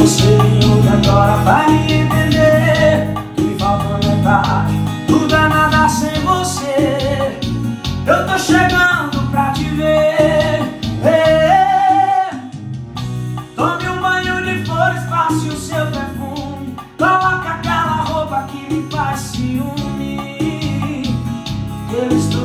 Você ouve agora vai me entender que me falta metade, tudo é nada sem você. Eu tô chegando pra te ver. Tome um banho de flores, passe o seu perfume, coloque aquela roupa que me faz ciúme. Eu estou